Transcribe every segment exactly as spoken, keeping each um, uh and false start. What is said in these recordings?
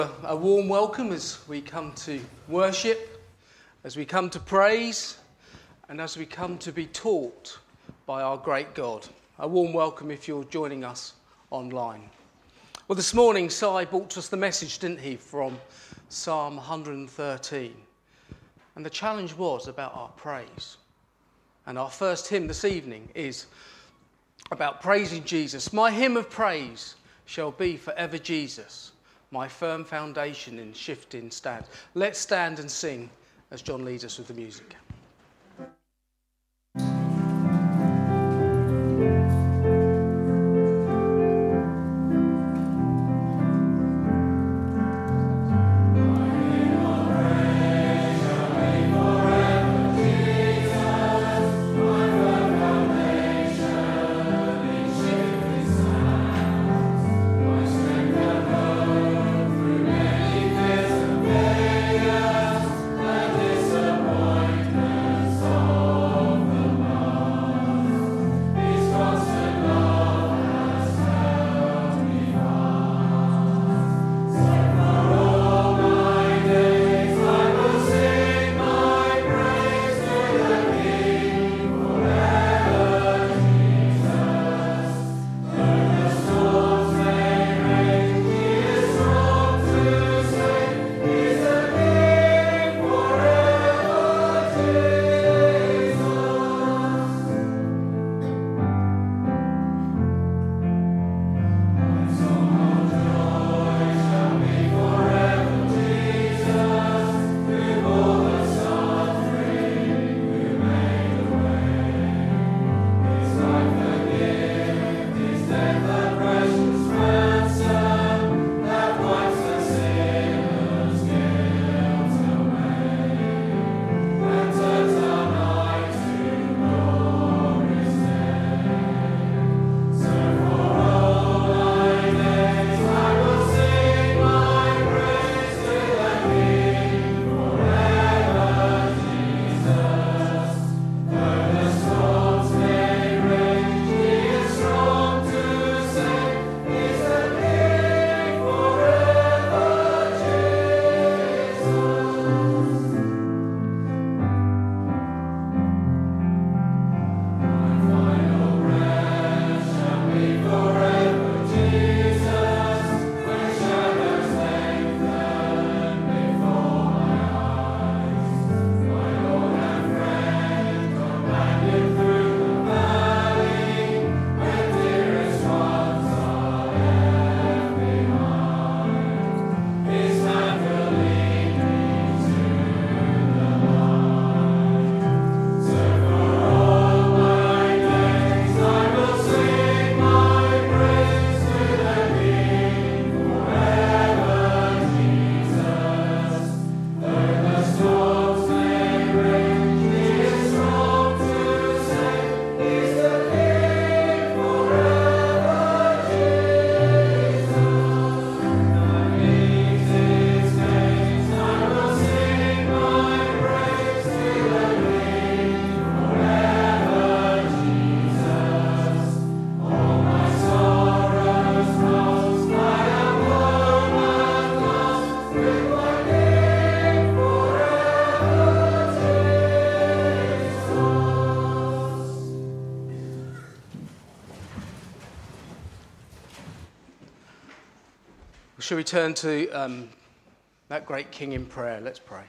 A warm welcome as we come to worship, as we come to praise, and as we come to be taught by our great God. A warm welcome if you're joining us online. Well, this morning, Si brought us the message, didn't he, from Psalm one hundred thirteen. And the challenge was about our praise. And our first hymn this evening is about praising Jesus. My hymn of praise shall be forever Jesus, my firm foundation in shifting stand. Let's stand and sing as John leads us with the music. Shall we turn to um, that great King in prayer? Let's pray.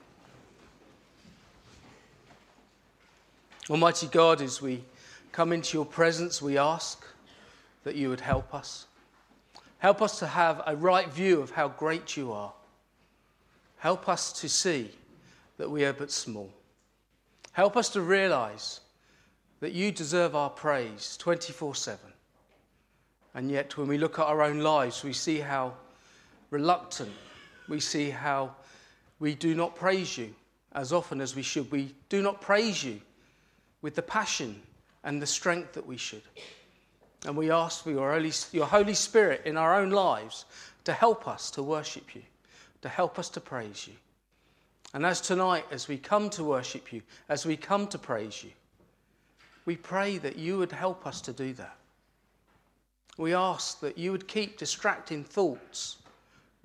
Almighty God, as we come into your presence, we ask that you would help us. Help us to have a right view of how great you are. Help us to see that we are but small. Help us to realise that you deserve our praise twenty-four seven. And yet when we look at our own lives, we see how reluctant, we see how we do not praise you as often as we should. We do not praise you with the passion and the strength that we should. And we ask for your Holy, your Holy Spirit in our own lives to help us to worship you, to help us to praise you. And as tonight, as we come to worship you, as we come to praise you, we pray that you would help us to do that. We ask that you would keep distracting thoughts,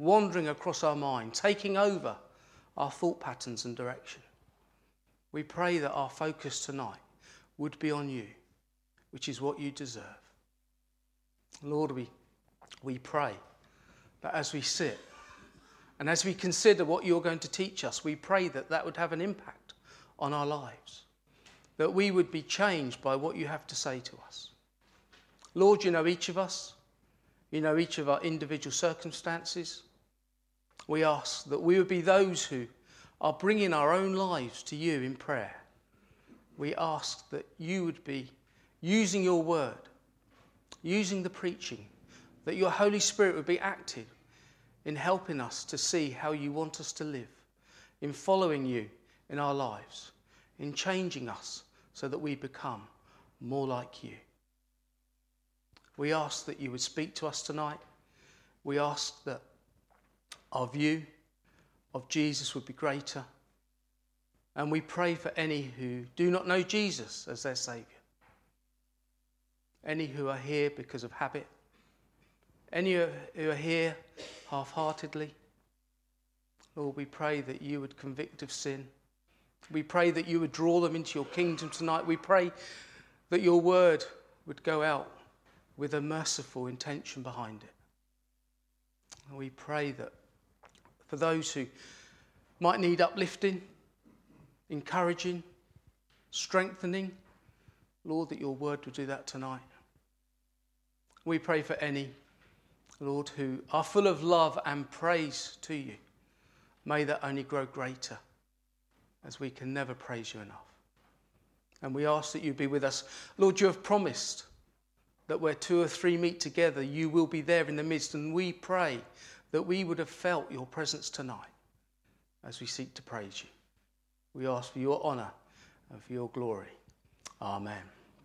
wandering across our mind, taking over our thought patterns and direction. We pray that our focus tonight would be on you, which is what you deserve. Lord, we, we pray that as we sit and as we consider what you're going to teach us, we pray that that would have an impact on our lives, that we would be changed by what you have to say to us. Lord, you know each of us. You know each of our individual circumstances. We ask that we would be those who are bringing our own lives to you in prayer. We ask that you would be using your word, using the preaching, that your Holy Spirit would be active in helping us to see how you want us to live, in following you in our lives, in changing us so that we become more like you. We ask that you would speak to us tonight. We ask that our view of Jesus would be greater. And we pray for any who do not know Jesus as their Saviour. Any who are here because of habit. Any who are here half-heartedly. Lord, we pray that you would convict of sin. We pray that you would draw them into your kingdom tonight. We pray that your word would go out with a merciful intention behind it. And we pray that for those who might need uplifting, encouraging, strengthening, Lord, that your word would do that tonight. We pray for any, Lord, who are full of love and praise to you. May that only grow greater, as we can never praise you enough. And we ask that you be with us. Lord, you have promised that where two or three meet together, you will be there in the midst. And we pray that we would have felt your presence tonight as we seek to praise you. We ask for your honour and for your glory. Amen.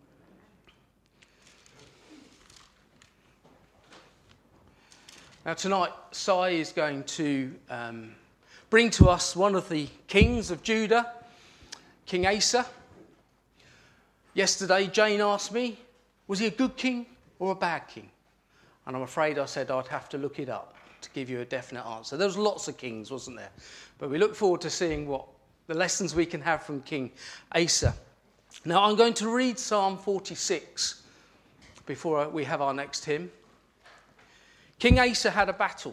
Now tonight, Sai is going to um, bring to us one of the kings of Judah, King Asa. Yesterday, Jane asked me, was he a good king or a bad king? And I'm afraid I said I'd have to look it up to give you a definite answer. There was lots of kings, wasn't there? But we look forward to seeing what the lessons we can have from King Asa. Now I'm going to read Psalm forty-six before we have our next hymn. King Asa had a battle.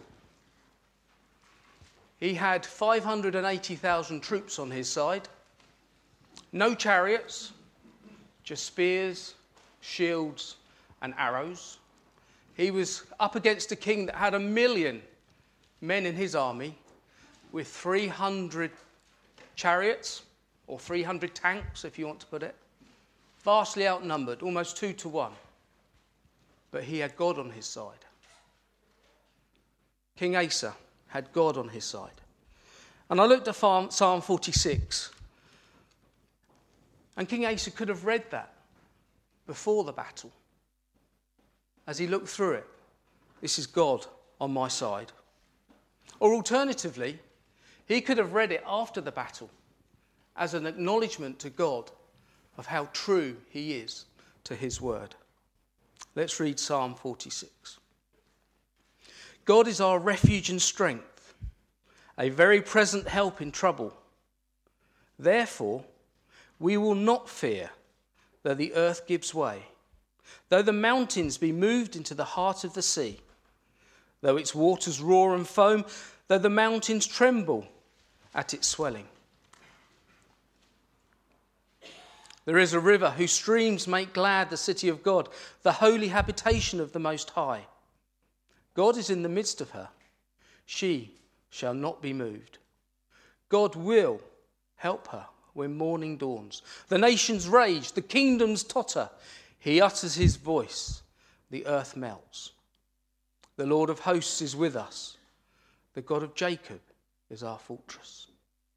He had five hundred eighty thousand troops on his side. No chariots, just spears, shields and arrows. He was up against a king that had a million men in his army with three hundred chariots, or three hundred tanks, if you want to put it. Vastly outnumbered, almost two to one. But he had God on his side. King Asa had God on his side. And I looked at Psalm forty-six. And King Asa could have read that before the battle. As he looked through it, this is God on my side. Or alternatively, he could have read it after the battle as an acknowledgement to God of how true he is to his word. Let's read Psalm forty-six. God is our refuge and strength, a very present help in trouble. Therefore, we will not fear, though the earth gives way, though the mountains be moved into the heart of the sea, though its waters roar and foam, though the mountains tremble at its swelling. There is a river whose streams make glad the city of God, the holy habitation of the Most High. God is in the midst of her. She shall not be moved. God will help her when morning dawns. The nations rage, the kingdoms totter. He utters his voice, the earth melts. The Lord of hosts is with us. The God of Jacob is our fortress.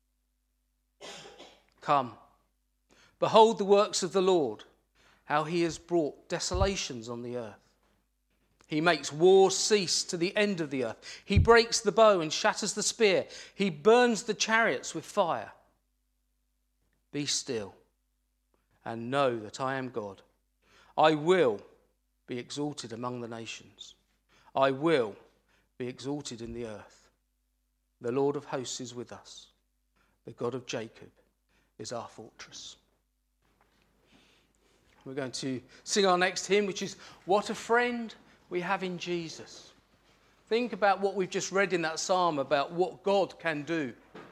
Come, behold the works of the Lord, how he has brought desolations on the earth. He makes wars cease to the end of the earth. He breaks the bow and shatters the spear. He burns the chariots with fire. Be still and know that I am God. I will be exalted among the nations. I will be exalted in the earth. The Lord of hosts is with us. The God of Jacob is our fortress. We're going to sing our next hymn, which is What a Friend We Have in Jesus. Think about what we've just read in that psalm about what God can do.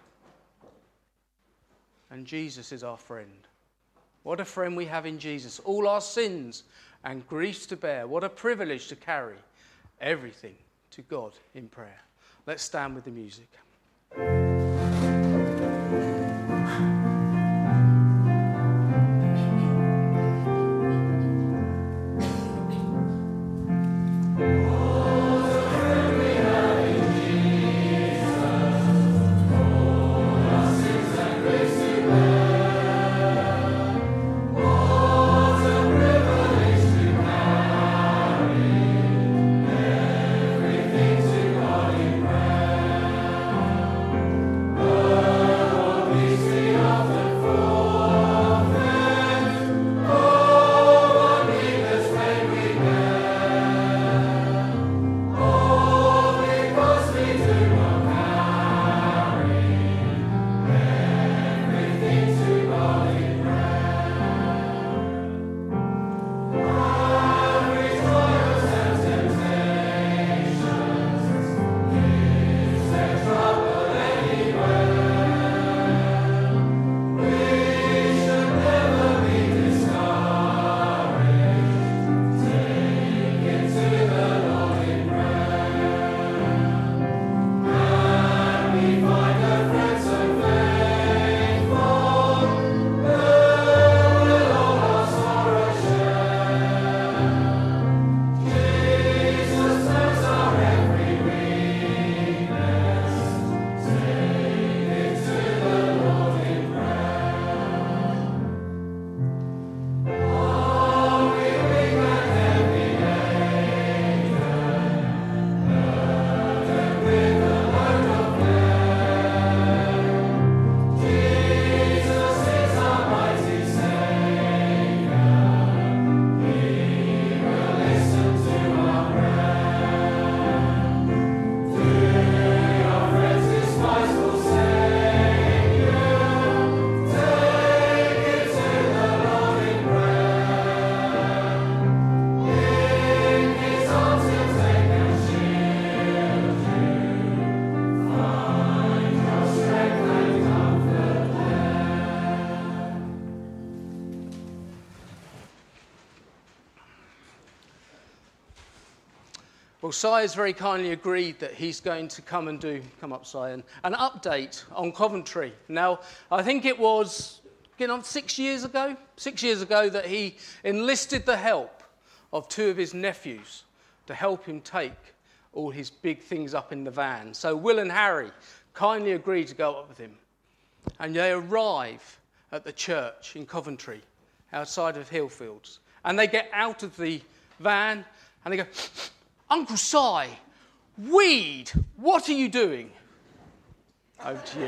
And Jesus is our friend. What a friend we have in Jesus. All our sins and griefs to bear. What a privilege to carry everything to God in prayer. Let's stand with the music. Well, Si has very kindly agreed that he's going to come and do, come up, Si, and an update on Coventry. Now, I think it was, you know, six years ago, six years ago that he enlisted the help of two of his nephews to help him take all his big things up in the van. So Will and Harry kindly agreed to go up with him. And they arrive at the church in Coventry, outside of Hillfields. And they get out of the van and they go, Uncle Si, weed, what are you doing? Over to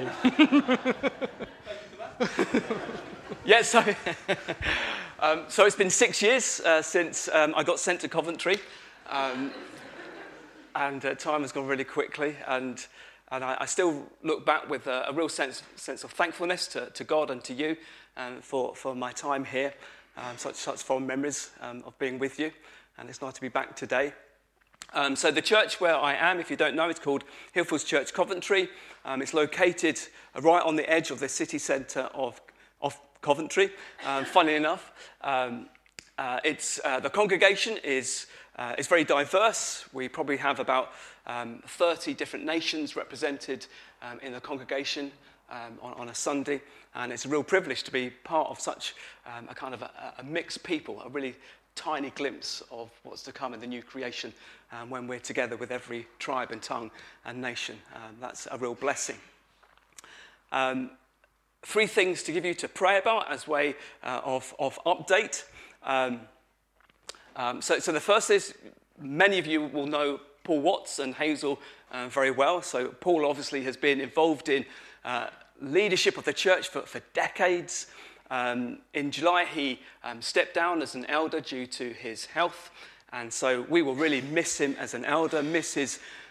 you. yeah, so, um, so it's been six years uh, since um, I got sent to Coventry. Um, and uh, time has gone really quickly. And and I, I still look back with a, a real sense sense of thankfulness to, to God and to you um, for, for my time here. Um, such, such fond memories um, of being with you. And it's nice to be back today. Um, so the church where I am, if you don't know, it's called Hillfields Church Coventry. Um, it's located right on the edge of the city centre of, of Coventry. Um, funnily enough, um, uh, it's uh, the congregation is uh, is very diverse. We probably have about um, thirty different nations represented um, in the congregation um, on, on a Sunday, and it's a real privilege to be part of such um, a kind of a, a mixed people, a really tiny glimpse of what's to come in the new creation um, when we're together with every tribe and tongue and nation. Um, that's a real blessing. Um, three things to give you to pray about as way uh, of, of update. Um, um, so, so the first is, many of you will know Paul Watts and Hazel uh, very well. So Paul obviously has been involved in uh, leadership of the church for, for decades. Um, in July, he um, stepped down as an elder due to his health, and so we will really miss him as an elder, miss his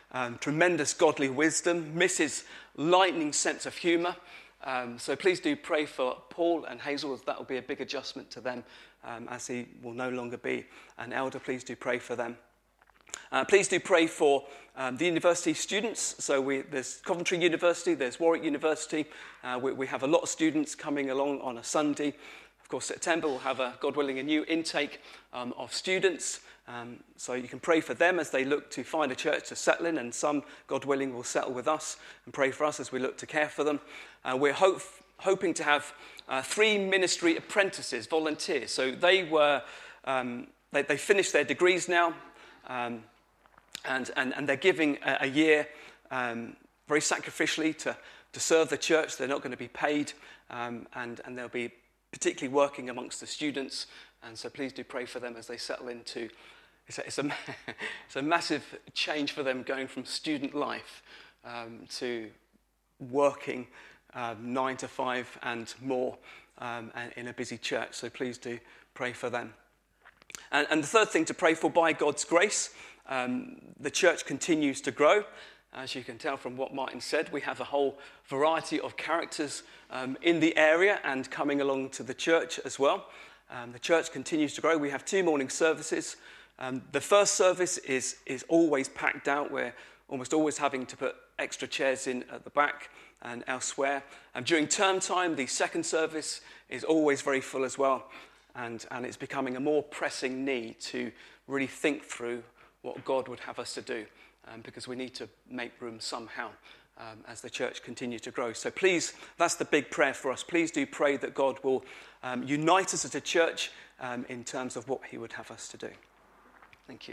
um, tremendous godly wisdom, Missus lightning sense of humour. Um, so please do pray for Paul and Hazel, as that will be a big adjustment to them um, as he will no longer be an elder. Please do pray for them. Uh, please do pray for um, the university students. So we, there's Coventry University, there's Warwick University. Uh, we, we have a lot of students coming along on a Sunday. Of course, September we'll have, a, God willing, a new intake um, of students. Um, so you can pray for them as they look to find a church to settle in, and some, God willing, will settle with us, and pray for us as we look to care for them. Uh, we're hope, hoping to have uh, three ministry apprentices, volunteers. So they were um, they, they finished their degrees now, um, and, and, and they're giving a, a year um, very sacrificially to, to serve the church. They're not going to be paid, um, and, and they'll be particularly working amongst the students. And so please do pray for them as they settle into. It's a, it's a, it's a massive change for them going from student life um, to working um, nine to five and more um, and in a busy church. So please do pray for them. And, and the third thing to pray for, by God's grace, um, the church continues to grow. As you can tell from what Martin said, we have a whole variety of characters um, in the area and coming along to the church as well. Um, the church continues to grow. We have two morning services. Um, the first service is, is always packed out. We're almost always having to put extra chairs in at the back and elsewhere. And during term time, the second service is always very full as well. And, and it's becoming a more pressing need to really think through what God would have us to do, um, because we need to make room somehow um, as the church continues to grow. So please, that's the big prayer for us. Please do pray that God will um, unite us as a church um, in terms of what he would have us to do. Thank you.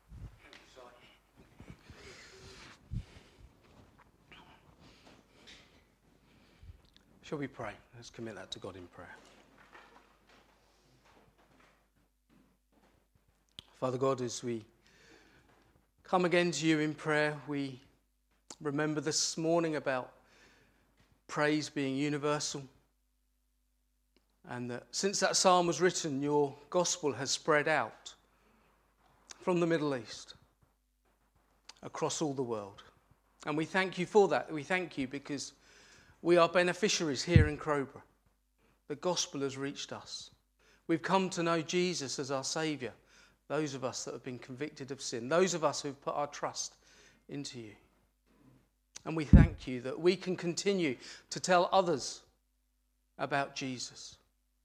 Shall we pray? Let's commit that to God in prayer. Father God, as we come again to you in prayer, we remember this morning about praise being universal, and that since that psalm was written, your gospel has spread out from the Middle East across all the world. And we thank you for that. We thank you because we are beneficiaries here in Crowborough. The gospel has reached us. We've come to know Jesus as our Saviour, those of us that have been convicted of sin, those of us who've put our trust into you. And we thank you that we can continue to tell others about Jesus,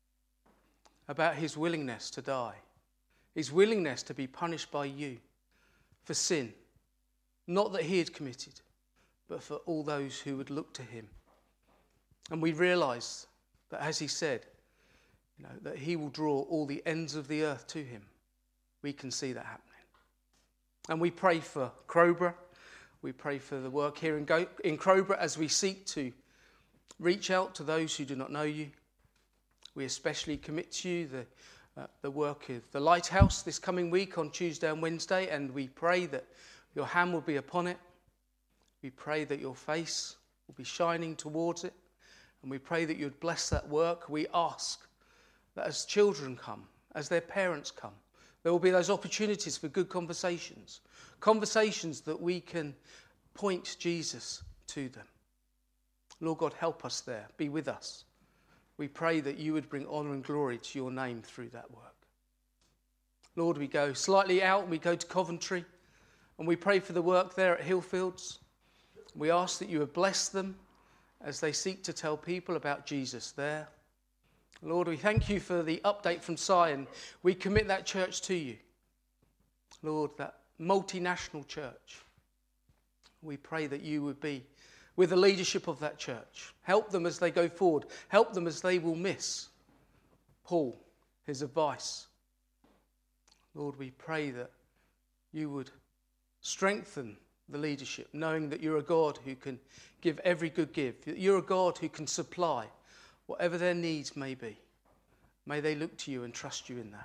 about his willingness to die, his willingness to be punished by you for sin, not that he had committed, but for all those who would look to him. And we realise that, as he said, you know, that he will draw all the ends of the earth to him. We can see that happening. And we pray for Crowborough. We pray for the work here in, Go- in Crowborough as we seek to reach out to those who do not know you. We especially commit to you the, uh, the work of the Lighthouse this coming week on Tuesday and Wednesday, and we pray that your hand will be upon it. We pray that your face will be shining towards it, and we pray that you would bless that work. We ask that as children come, as their parents come, there will be those opportunities for good conversations, conversations that we can point Jesus to them. Lord God, help us there. Be with us. We pray that you would bring honour and glory to your name through that work. Lord, we go slightly out, we go to Coventry, and we pray for the work there at Hillfields. We ask that you would bless them as they seek to tell people about Jesus there. Lord, we thank you for the update from Sion. We commit that church to you. Lord, that multinational church. We pray that you would be with the leadership of that church. Help them as they go forward. Help them as they will miss Paul, his advice. Lord, we pray that you would strengthen the leadership, knowing that you're a God who can give every good gift, that you're a God who can supply whatever their needs may be. May they look to you and trust you in that.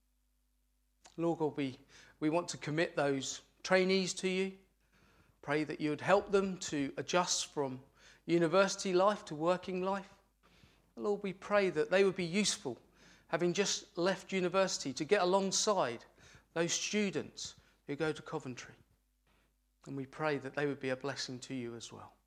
Lord God, we, we want to commit those trainees to you. Pray that you would help them to adjust from university life to working life. Lord, we pray that they would be useful, having just left university, to get alongside those students who go to Coventry. And we pray that they would be a blessing to you as well.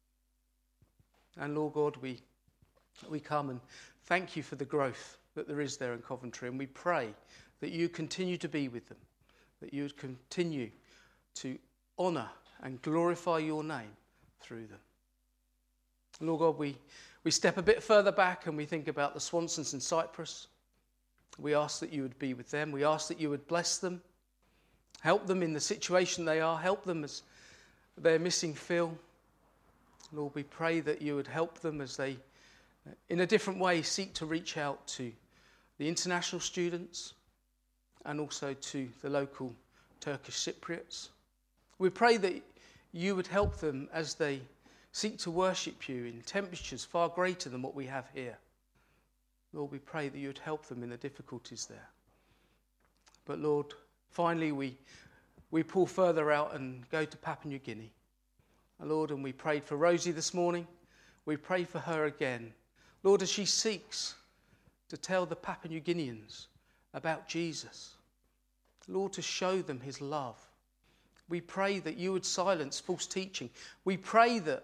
And Lord God, we, we come and thank you for the growth that there is there in Coventry. And we pray that you continue to be with them, that you would continue to honour and glorify your name through them. Lord God, we, we step a bit further back and we think about the Swansons in Cyprus. We ask that you would be with them. We ask that you would bless them, help them in the situation they are, help them as they're missing Phil. Lord, we pray that you would help them as they, in a different way, seek to reach out to the international students and also to the local Turkish Cypriots. We pray that you would help them as they seek to worship you in temperatures far greater than what we have here. Lord, we pray that you would help them in the difficulties there. But Lord, finally we we pull further out and go to Papua New Guinea. Lord, and we prayed for Rosie this morning. We pray for her again. Lord, as she seeks to tell the Papua New Guineans about Jesus. Lord, to show them his love. We pray that you would silence false teaching. We pray that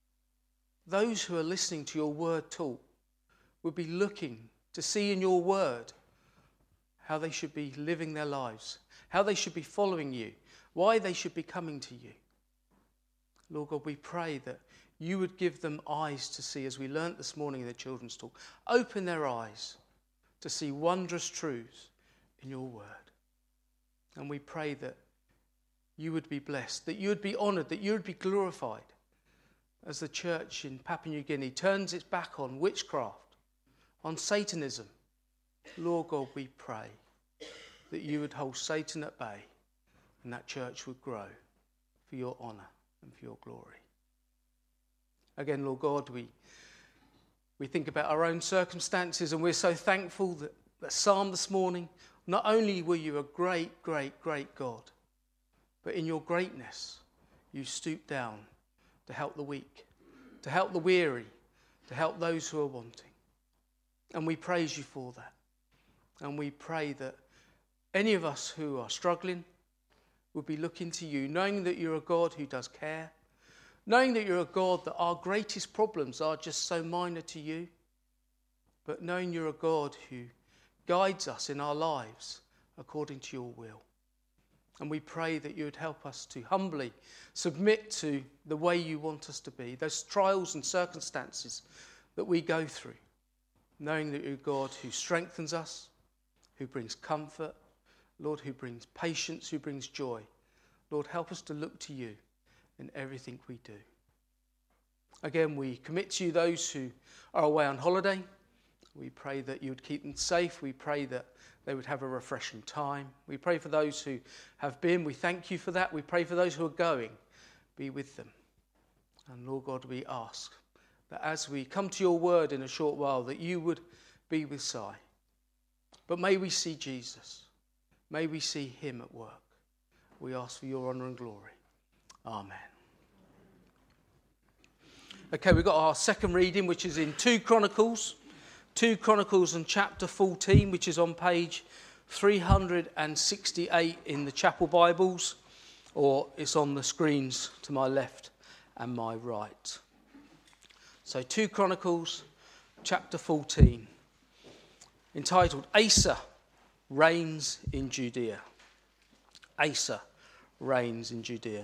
those who are listening to your word taught would be looking to see in your word how they should be living their lives, how they should be following you, why they should be coming to you. Lord God, we pray that you would give them eyes to see, as we learnt this morning in the children's talk. Open their eyes to see wondrous truths in your word. And we pray that you would be blessed, that you would be honoured, that you would be glorified as the church in Papua New Guinea turns its back on witchcraft, on Satanism. Lord God, we pray that you would hold Satan at bay and that church would grow for your honour and for your glory. Again, Lord God, we we think about our own circumstances, and we're so thankful that that psalm this morning, not only were you a great, great, great God, but in your greatness, you stooped down to help the weak, to help the weary, to help those who are wanting. And we praise you for that. And we pray that any of us who are struggling would be looking to you, knowing that you're a God who does care, knowing that you're a God that our greatest problems are just so minor to you, but knowing you're a God who guides us in our lives according to your will. And we pray that you would help us to humbly submit to the way you want us to be, those trials and circumstances that we go through, knowing that you're God who strengthens us, who brings comfort, Lord, who brings patience, who brings joy. Lord, help us to look to you in everything we do. Again, we commit to you those who are away on holiday. We pray that you would keep them safe. We pray that they would have a refreshing time. We pray for those who have been. We thank you for that. We pray for those who are going. Be with them. And Lord God, we ask that as we come to your word in a short while, that you would be with Si. But may we see Jesus. May we see him at work. We ask for your honour and glory. Amen. Okay, we've got our second reading, which is in two Chronicles. two Chronicles and chapter fourteen, which is on page three hundred sixty-eight in the chapel Bibles, or it's on the screens to my left and my right. So two Chronicles, chapter fourteen, entitled Asa Reigns in Judea. Asa reigns in Judea.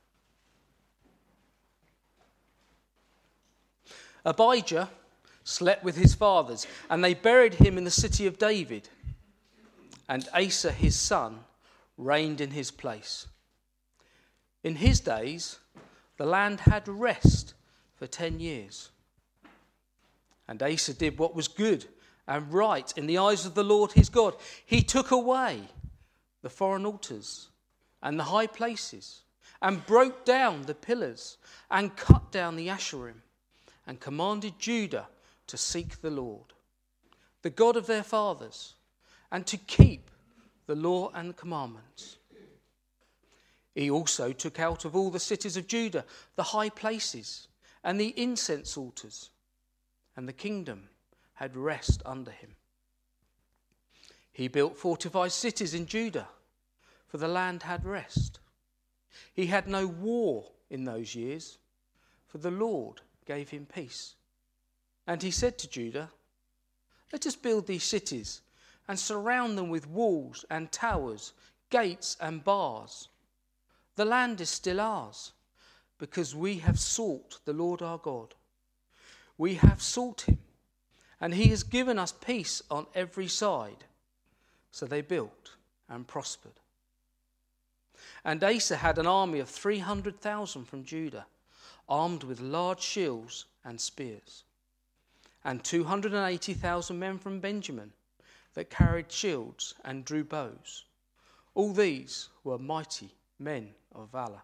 Abijah slept with his fathers, and they buried him in the city of David. And Asa his son reigned in his place. In his days, the land had rest for ten years. And Asa did what was good and right in the eyes of the Lord his God. He took away the foreign altars and the high places, and broke down the pillars, and cut down the Asherim, and commanded Judah to seek the Lord, the God of their fathers, and to keep the law and commandments. He also took out of all the cities of Judah the high places and the incense altars, and the kingdom had rest under him. He built fortified cities in Judah, for the land had rest. He had no war in those years, for the Lord gave him peace. And he said to Judah, let us build these cities and surround them with walls and towers, gates and bars. The land is still ours, because we have sought the Lord our God. We have sought him, and he has given us peace on every side. So they built and prospered. And Asa had an army of three hundred thousand from Judah, armed with large shields and spears, and two hundred eighty thousand men from Benjamin that carried shields and drew bows. All these were mighty men of valor.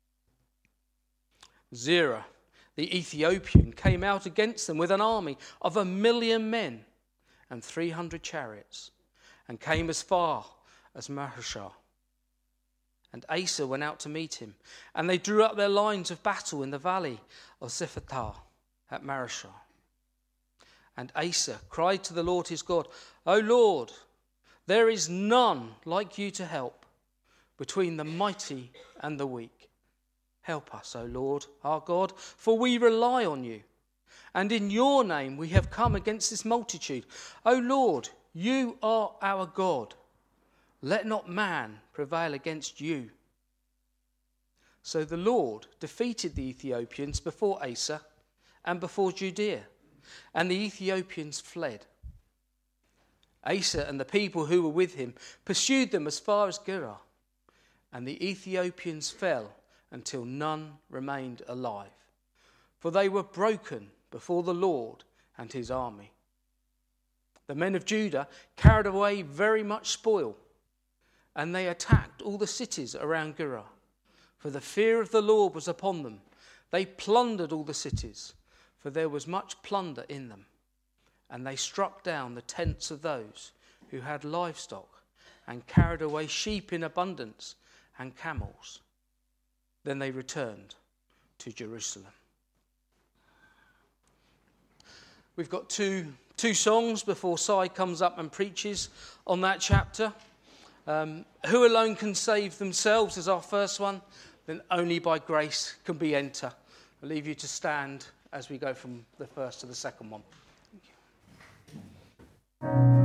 Zerah, the Ethiopian, came out against them with an army of a million men and three hundred chariots, and came as far as Maharashah. And Asa went out to meet him, and they drew up their lines of battle in the valley of Zephatah at Marashah. And Asa cried to the Lord his God, O Lord, there is none like you to help between the mighty and the weak. Help us, O Lord, our God, for we rely on you. And in your name we have come against this multitude. O Lord, you are our God. Let not man prevail against you. So the Lord defeated the Ethiopians before Asa and before Judea, and the Ethiopians fled. Asa and the people who were with him pursued them as far as Gerar, and the Ethiopians fell until none remained alive, for they were broken before the Lord and his army. The men of Judah carried away very much spoil, and they attacked all the cities around Gerar, for the fear of the Lord was upon them. They plundered all the cities, for there was much plunder in them. And they struck down the tents of those who had livestock, and carried away sheep in abundance and camels. Then they returned to Jerusalem. We've got two, two songs before Si comes up and preaches on that chapter. Um, who alone can save themselves is our first one. Then only by grace can we enter. I'll leave you to stand as we go from the first to the second one. Thank you.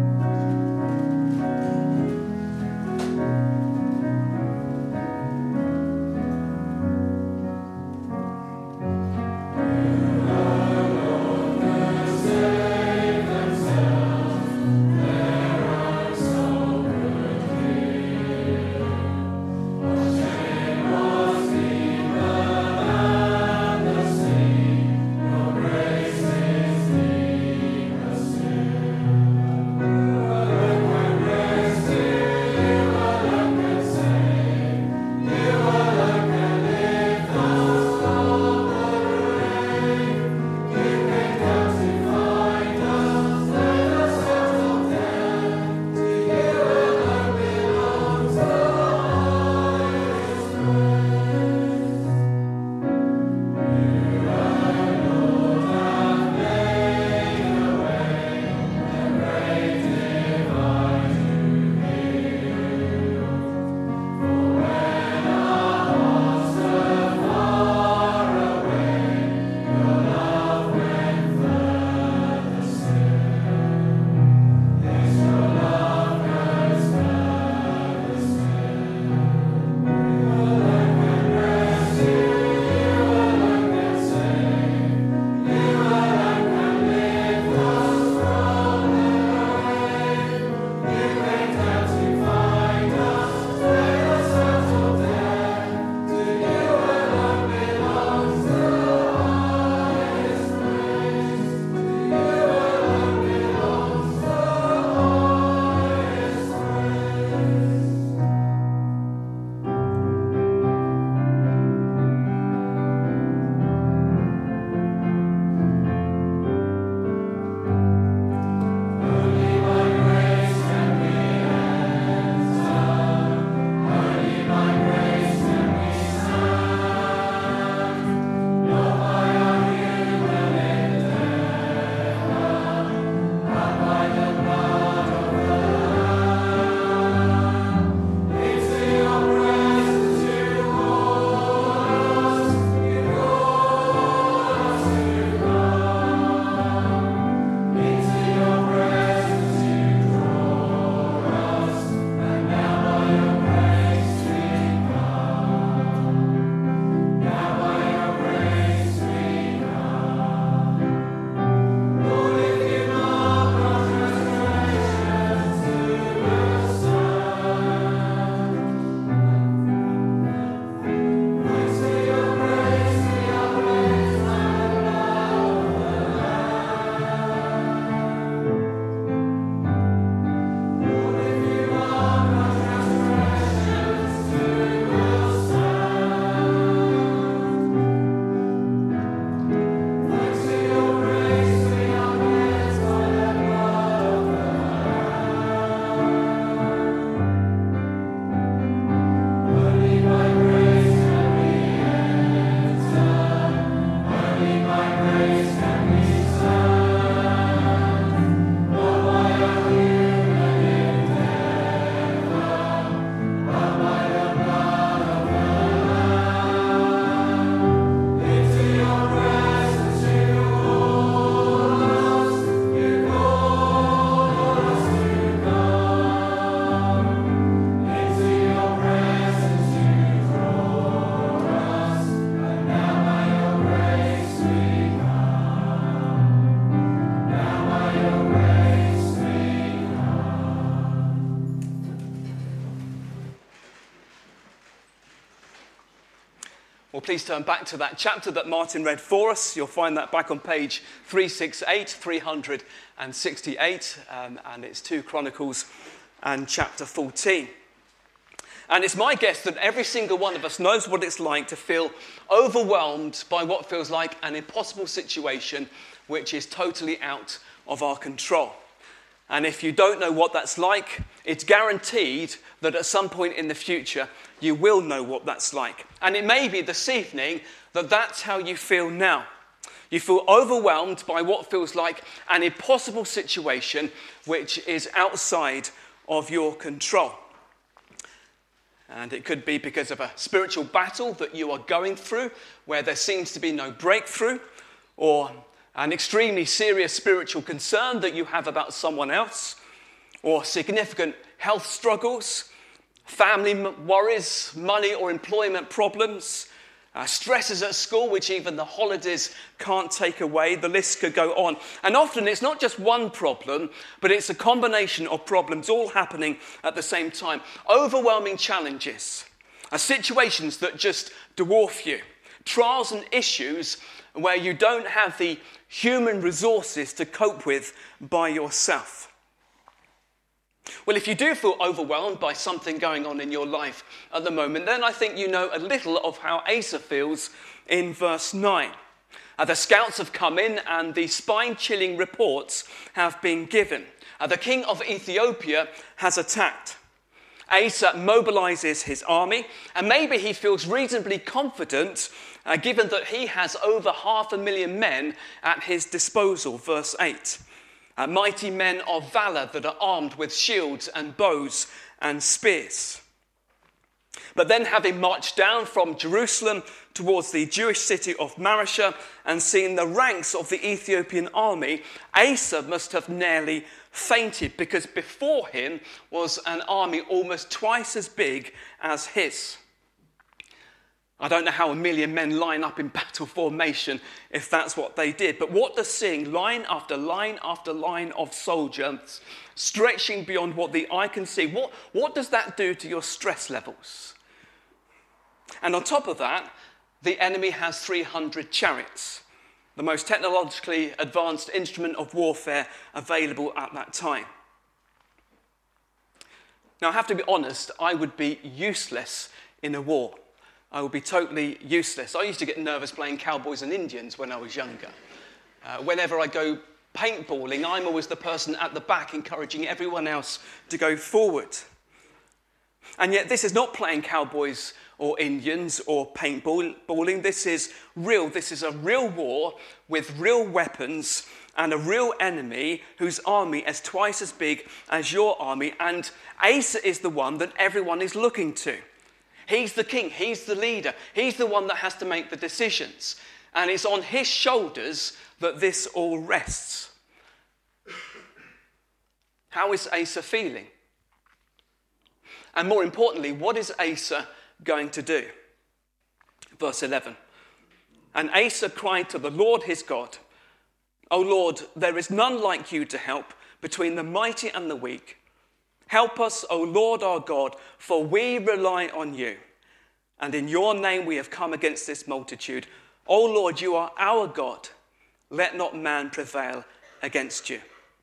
please turn back to that chapter that Martin read for us. You'll find that back on page three sixty-eight, three sixty-eight, um, and it's two Chronicles and chapter fourteen. And it's my guess that every single one of us knows what it's like to feel overwhelmed by what feels like an impossible situation which is totally out of our control. And if you don't know what that's like, it's guaranteed that at some point in the future, you will know what that's like. And it may be this evening that that's how you feel now. You feel overwhelmed by what feels like an impossible situation which is outside of your control. And it could be because of a spiritual battle that you are going through, where there seems to be no breakthrough, or an extremely serious spiritual concern that you have about someone else, or significant health struggles, family worries, money or employment problems, uh, stresses at school, which even the holidays can't take away. The list could go on. And often it's not just one problem, but it's a combination of problems all happening at the same time. Overwhelming challenges, uh, situations that just dwarf you, trials and issues where you don't have the human resources to cope with by yourself. Well, if you do feel overwhelmed by something going on in your life at the moment, then I think you know a little of how Asa feels in verse nine. Uh, the scouts have come in and the spine-chilling reports have been given. Uh, the king of Ethiopia has attacked. Asa mobilizes his army, and maybe he feels reasonably confident uh, given that he has over half a million men at his disposal, verse eight. Uh, mighty men of valor that are armed with shields and bows and spears. But then, having marched down from Jerusalem towards the Jewish city of Mareshah and seen the ranks of the Ethiopian army, Asa must have nearly fainted, because before him was an army almost twice as big as his. I don't know how a million men line up in battle formation if that's what they did. But what does seeing line after line after line of soldiers stretching beyond what the eye can see, what, what does that do to your stress levels? And on top of that, the enemy has three hundred chariots, the most technologically advanced instrument of warfare available at that time. Now, I have to be honest, I would be useless in a war. I would be totally useless. I used to get nervous playing cowboys and Indians when I was younger. Uh, whenever I go paintballing, I'm always the person at the back encouraging everyone else to go forward. And yet this is not playing cowboys or Indians or paintballing. This is real. This is a real war with real weapons and a real enemy whose army is twice as big as your army. And Asa is the one that everyone is looking to. He's the king, he's the leader, he's the one that has to make the decisions. And it's on his shoulders that this all rests. How is Asa feeling? And more importantly, what is Asa going to do? Verse eleven. And Asa cried to the Lord his God, O Lord, there is none like you to help between the mighty and the weak. Help us, O Lord our God, for we rely on you. And in your name we have come against this multitude. O Lord, you are our God. Let not man prevail against you.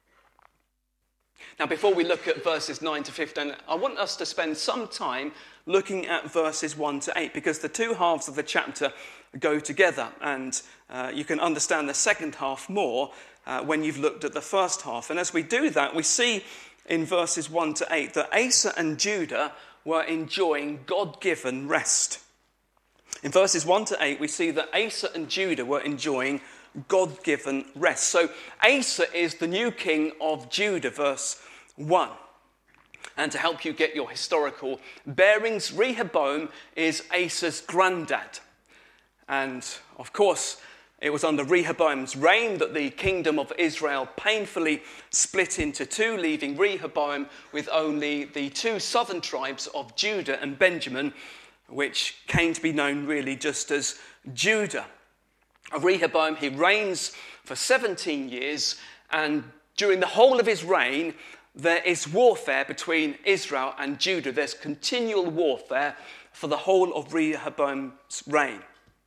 Now, before we look at verses nine to fifteen, I want us to spend some time looking at verses one to eight, because the two halves of the chapter go together, and uh, you can understand the second half more uh, when you've looked at the first half. And as we do that, we see in verses one to eight that Asa and Judah were enjoying God-given rest. In verses one to eight, we see that Asa and Judah were enjoying God-given rest. So Asa is the new king of Judah, verse one. And to help you get your historical bearings, Rehoboam is Asa's granddad. And of course, it was under Rehoboam's reign that the kingdom of Israel painfully split into two, leaving Rehoboam with only the two southern tribes of Judah and Benjamin, which came to be known really just as Judah. Rehoboam, he reigns for seventeen years, and during the whole of his reign, there is warfare between Israel and Judah. There's continual warfare for the whole of Rehoboam's reign.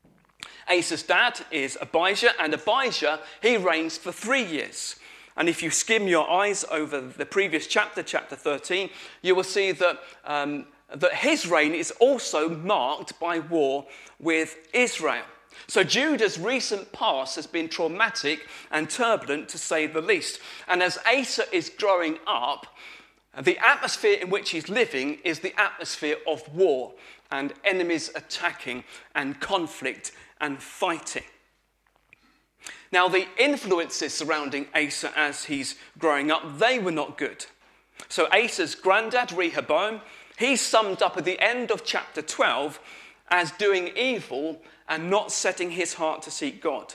Asa's dad is Abijah, and Abijah, he reigns for three years. And if you skim your eyes over the previous chapter, chapter thirteen, you will see that, um, that his reign is also marked by war with Israel. So Judah's recent past has been traumatic and turbulent, to say the least. And as Asa is growing up, the atmosphere in which he's living is the atmosphere of war and enemies attacking and conflict and fighting. Now, the influences surrounding Asa as he's growing up, they were not good. So Asa's granddad, Rehoboam, he's summed up at the end of chapter twelve as doing evil and not setting his heart to seek God.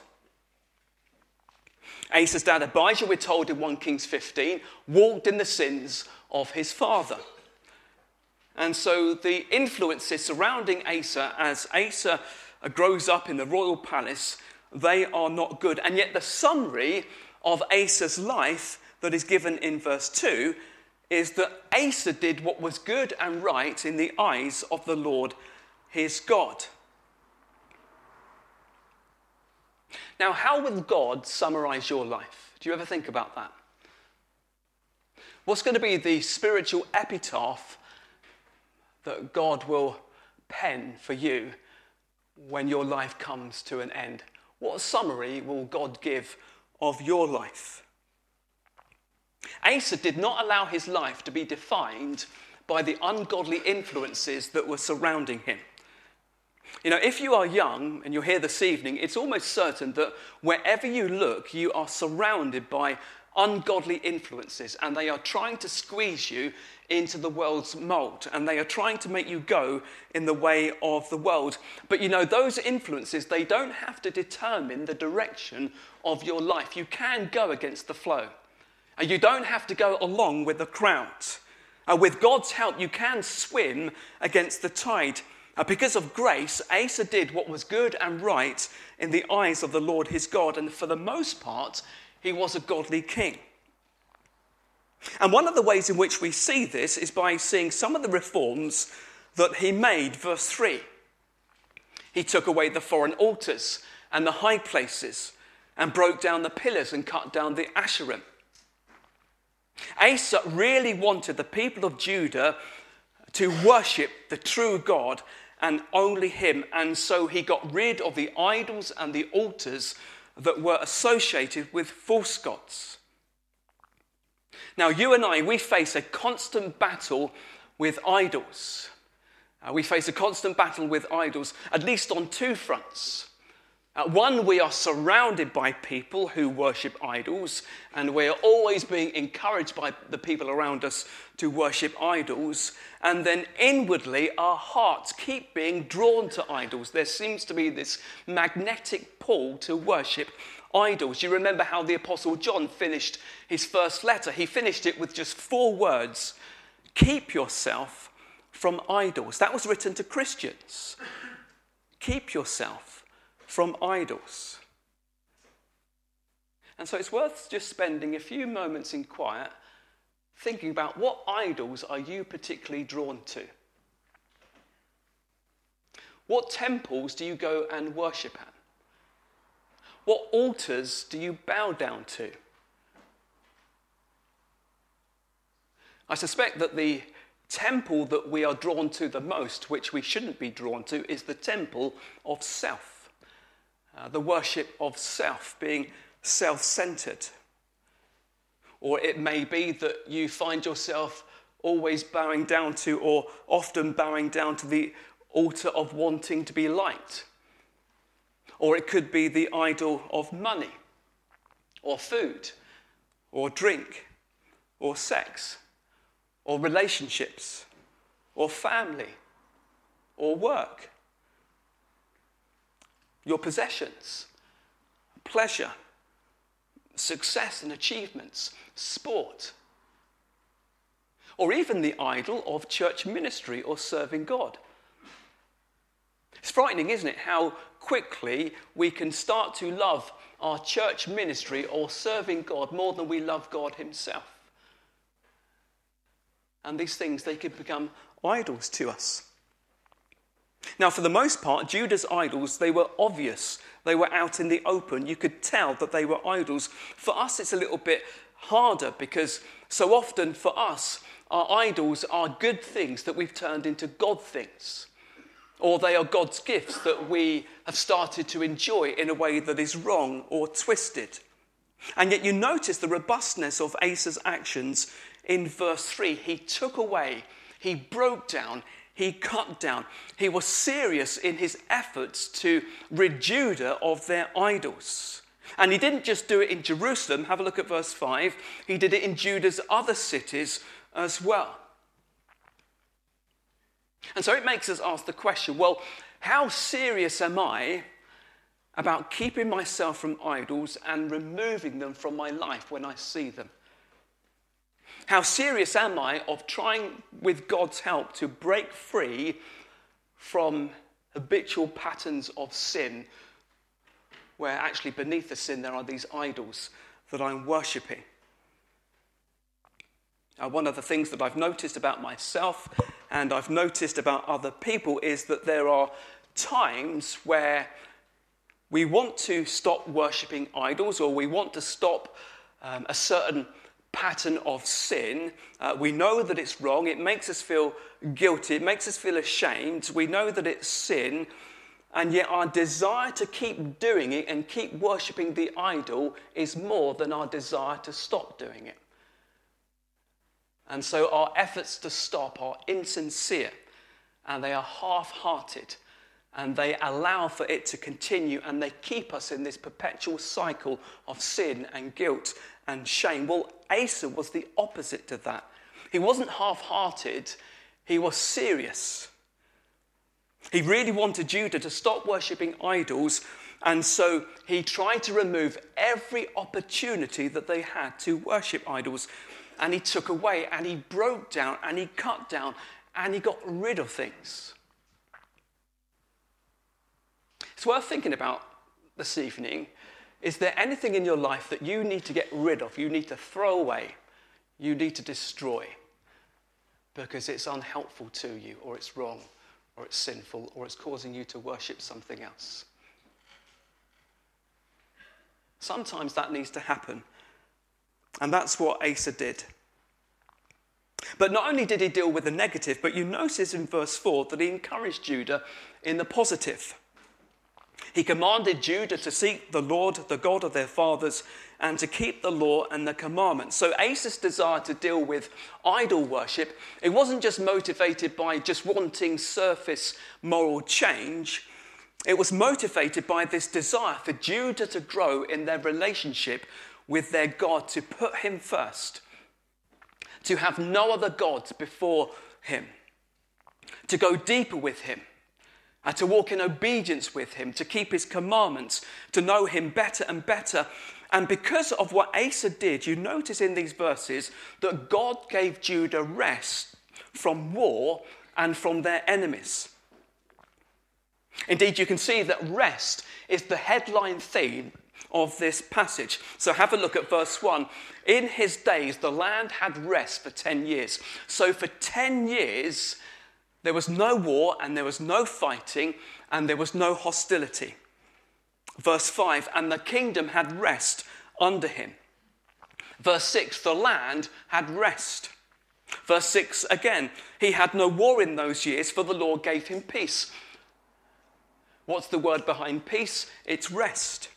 Asa's dad, Abijah, we're told in First Kings fifteen, walked in the sins of his father. And so the influences surrounding Asa as Asa grows up in the royal palace, they are not good. And yet the summary of Asa's life that is given in verse two is that Asa did what was good and right in the eyes of the Lord his God. Now, how will God summarize your life? Do you ever think about that? What's going to be the spiritual epitaph that God will pen for you when your life comes to an end? What summary will God give of your life? Asa did not allow his life to be defined by the ungodly influences that were surrounding him. You know, if you are young and you're here this evening, it's almost certain that wherever you look, you are surrounded by ungodly influences, and they are trying to squeeze you into the world's mold, and they are trying to make you go in the way of the world. But you know, those influences, they don't have to determine the direction of your life. You can go against the flow, and you don't have to go along with the crowd. Uh, with God's help, you can swim against the tide. Uh, because of grace, Asa did what was good and right in the eyes of the Lord his God, and for the most part, he was a godly king. And one of the ways in which we see this is by seeing some of the reforms that he made. Verse three. He took away the foreign altars and the high places and broke down the pillars and cut down the Asherim. Asa really wanted the people of Judah to worship the true God and only him, and so he got rid of the idols and the altars that were associated with false gods. Now, you and I, we face a constant battle with idols. Uh, we face a constant battle with idols, at least on two fronts. Uh, one, we are surrounded by people who worship idols, and we are always being encouraged by the people around us to worship idols. And then inwardly, our hearts keep being drawn to idols. There seems to be this magnetic pull to worship idols. You remember how the Apostle John finished his first letter. He finished it with just four words: keep yourself from idols. That was written to Christians. Keep yourself from idols. And so it's worth just spending a few moments in quiet thinking about, what idols are you particularly drawn to? What temples do you go and worship at? What altars do you bow down to? I suspect that the temple that we are drawn to the most, which we shouldn't be drawn to, is the temple of self. Uh, the worship of self, being self-centered. Or it may be that you find yourself always bowing down to, or often bowing down to, the altar of wanting to be liked. Or it could be the idol of money, or food, or drink, or sex, or relationships, or family, or work. Your possessions, pleasure, success and achievements, sport, or even the idol of church ministry or serving God. It's frightening, isn't it, how quickly we can start to love our church ministry or serving God more than we love God himself. And these things, they can become idols to us. Now, for the most part, Judah's idols, they were obvious. They were out in the open. You could tell that they were idols. For us, it's a little bit harder because so often for us, our idols are good things that we've turned into God things. Or they are God's gifts that we have started to enjoy in a way that is wrong or twisted. And yet you notice the robustness of Asa's actions in verse three. He took away, he broke down, he cut down. He was serious in his efforts to rid Judah of their idols. And he didn't just do it in Jerusalem. Have a look at verse five. He did it in Judah's other cities as well. And so it makes us ask the question, well, how serious am I about keeping myself from idols and removing them from my life when I see them? How serious am I of trying, with God's help, to break free from habitual patterns of sin, where actually beneath the sin there are these idols that I'm worshipping? Now, one of the things that I've noticed about myself and I've noticed about other people is that there are times where we want to stop worshipping idols, or we want to stop um, a certain pattern of sin. Uh, we know that it's wrong. It makes us feel guilty. It makes us feel ashamed. We know that it's sin. And yet our desire to keep doing it and keep worshipping the idol is more than our desire to stop doing it. And so our efforts to stop are insincere, and they are half-hearted, and they allow for it to continue, and they keep us in this perpetual cycle of sin and guilt and shame. Well, Asa was the opposite to that. He wasn't half-hearted, he was serious. He really wanted Judah to stop worshipping idols, and so he tried to remove every opportunity that they had to worship idols. And he took away, and he broke down, and he cut down, and he got rid of things. It's worth thinking about this evening. Is there anything in your life that you need to get rid of, you need to throw away, you need to destroy, because it's unhelpful to you, or it's wrong, or it's sinful, or it's causing you to worship something else? Sometimes that needs to happen. And that's what Asa did. But not only did he deal with the negative, but you notice in verse four that he encouraged Judah in the positive. He commanded Judah to seek the Lord, the God of their fathers, and to keep the law and the commandments. So Asa's desire to deal with idol worship, it wasn't just motivated by just wanting surface moral change. It was motivated by this desire for Judah to grow in their relationship with their God, to put him first, to have no other gods before him, to go deeper with him, and to walk in obedience with him, to keep his commandments, to know him better and better. And because of what Asa did, you notice in these verses that God gave Judah rest from war and from their enemies. Indeed, you can see that rest is the headline theme of this passage. So have a look at verse one. In his days, the land had rest for ten years. So for ten years, there was no war, and there was no fighting, and there was no hostility. Verse five, and the kingdom had rest under him. Verse six, the land had rest. Verse six again, he had no war in those years, for the Lord gave him peace. What's the word behind peace? It's rest.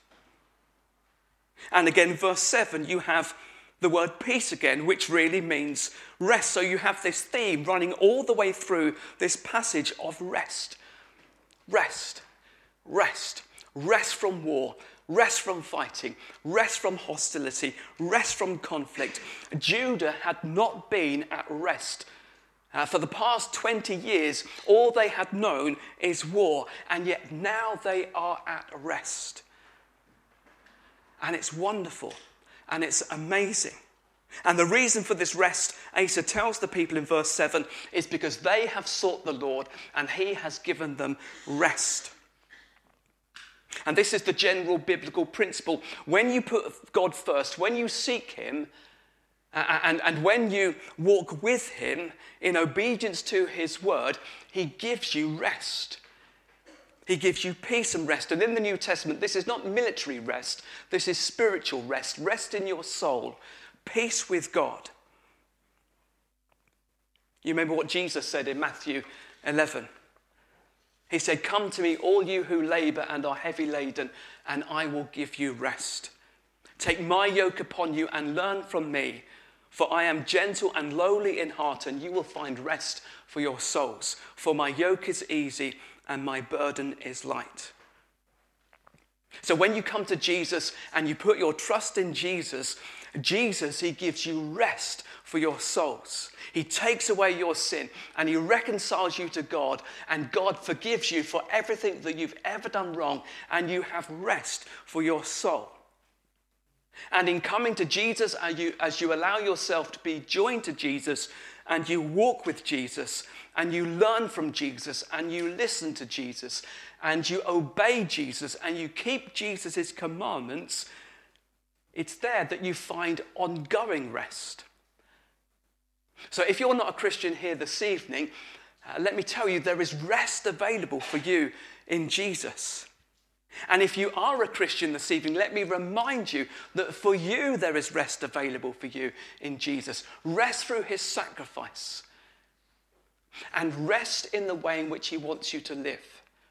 And again, verse seven, you have the word peace again, which really means rest. So you have this theme running all the way through this passage of rest. Rest, rest, rest from war, rest from fighting, rest from hostility, rest from conflict. Judah had not been at rest. Uh, for the past twenty years, all they had known is war, and yet now they are at rest. And it's wonderful, and it's amazing. And the reason for this rest, Asa tells the people in verse seven, is because they have sought the Lord, and he has given them rest. And this is the general biblical principle. When you put God first, when you seek him, and, and when you walk with him in obedience to his word, he gives you rest. He gives you peace and rest. And in the New Testament, this is not military rest. This is spiritual rest. Rest in your soul. Peace with God. You remember what Jesus said in Matthew eleven. He said, "Come to me, all you who labor and are heavy laden, and I will give you rest. Take my yoke upon you and learn from me, for I am gentle and lowly in heart, and you will find rest for your souls. For my yoke is easy and my burden is light." So when you come to Jesus and you put your trust in Jesus, Jesus, he gives you rest for your souls. He takes away your sin and he reconciles you to God, and God forgives you for everything that you've ever done wrong, and you have rest for your soul. And in coming to Jesus, as you, as you allow yourself to be joined to Jesus, and you walk with Jesus, and you learn from Jesus, and you listen to Jesus, and you obey Jesus, and you keep Jesus' commandments, it's there that you find ongoing rest. So if you're not a Christian here this evening, uh, let me tell you, there is rest available for you in Jesus. And if you are a Christian this evening, let me remind you that for you there is rest available for you in Jesus. Rest through his sacrifice. And rest in the way in which he wants you to live.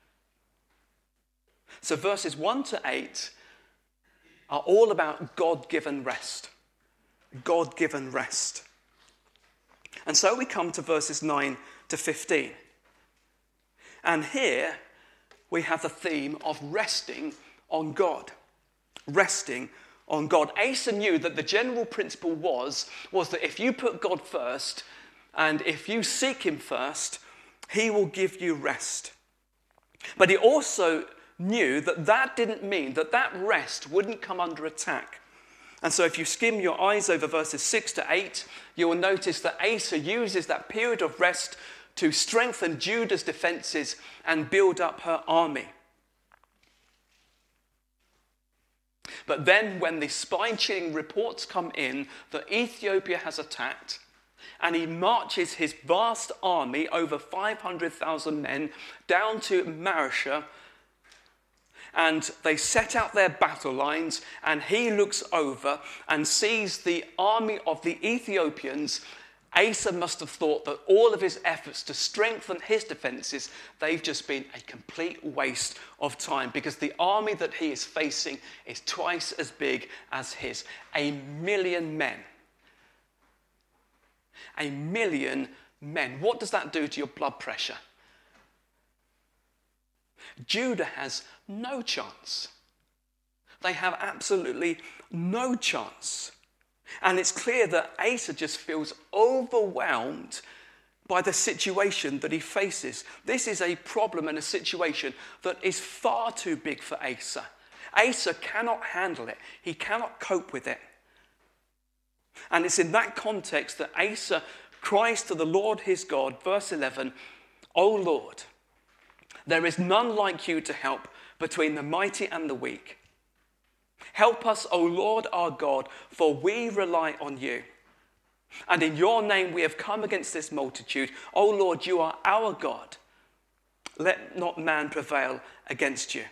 So verses one to eight are all about God-given rest. God-given rest. And so we come to verses nine to fifteen. And here we have the theme of resting on God. Resting on God. Asa knew that the general principle was, was that if you put God first, and if you seek him first, he will give you rest. But he also knew that that didn't mean that that rest wouldn't come under attack. And so if you skim your eyes over verses six to eight, you will notice that Asa uses that period of rest to strengthen Judah's defenses and build up her army. But then when the spine-chilling reports come in that Ethiopia has attacked, and he marches his vast army, over five hundred thousand men, down to Mareshah, and they set out their battle lines, and he looks over and sees the army of the Ethiopians. Asa must have thought that all of his efforts to strengthen his defenses, they've just been a complete waste of time, because the army that he is facing is twice as big as his. A million men. A million men. What does that do to your blood pressure? Judah has no chance. They have absolutely no chance. And it's clear that Asa just feels overwhelmed by the situation that he faces. This is a problem and a situation that is far too big for Asa. Asa cannot handle it. He cannot cope with it. And it's in that context that Asa cries to the Lord his God, verse eleven, "O Lord, there is none like you to help between the mighty and the weak. Help us, O Lord our God, for we rely on you. And in your name we have come against this multitude. O Lord, you are our God. Let not man prevail against you."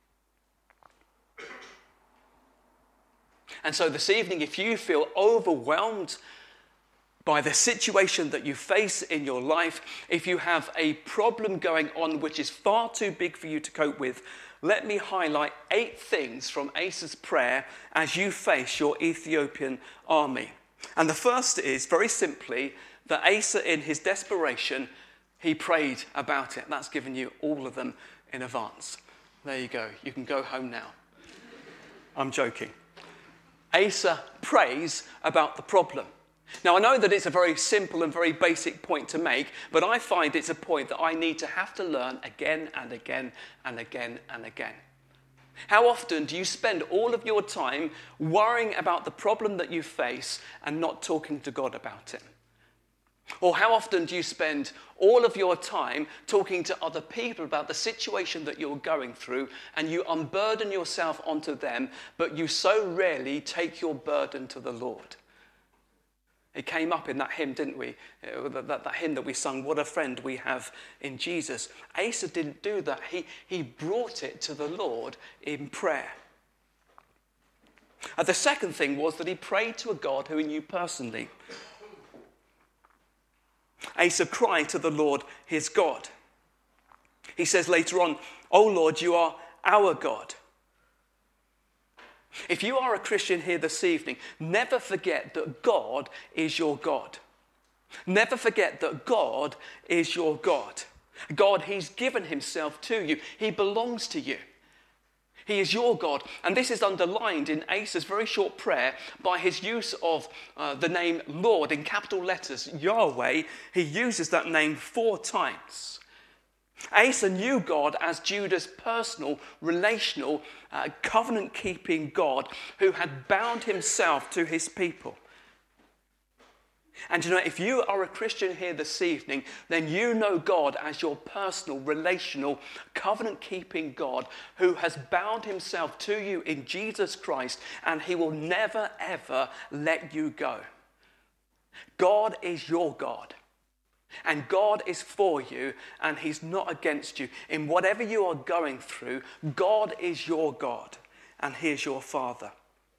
And so this evening, if you feel overwhelmed by the situation that you face in your life, if you have a problem going on which is far too big for you to cope with, let me highlight eight things from Asa's prayer as you face your Ethiopian army. And the first is, very simply, that Asa, in his desperation, he prayed about it. That's given you all of them in advance. There you go. You can go home now. I'm joking. Asa prays about the problem. Now, I know that it's a very simple and very basic point to make, but I find it's a point that I need to have to learn again and again and again and again. How often do you spend all of your time worrying about the problem that you face and not talking to God about it? Or how often do you spend all of your time talking to other people about the situation that you're going through, and you unburden yourself onto them, but you so rarely take your burden to the Lord? It came up in that hymn, didn't we? That, that, that hymn that we sung, What a Friend We Have in Jesus. Asa didn't do that. He, he brought it to the Lord in prayer. And the second thing was that he prayed to a God who he knew personally. Asa cried to the Lord, his God. He says later on, "O Lord, you are our God." If you are a Christian here this evening, never forget that God is your God. Never forget that God is your God. God, he's given himself to you. He belongs to you. He is your God. And this is underlined in Asa's very short prayer by his use of uh, the name Lord in capital letters, Yahweh. He uses that name four times. Asa knew God as Judah's personal, relational, uh, covenant-keeping God who had bound himself to his people. And you know, if you are a Christian here this evening, then you know God as your personal, relational, covenant-keeping God who has bound himself to you in Jesus Christ, and he will never, ever let you go. God is your God. And God is for you, and he's not against you. In whatever you are going through, God is your God, and he is your Father.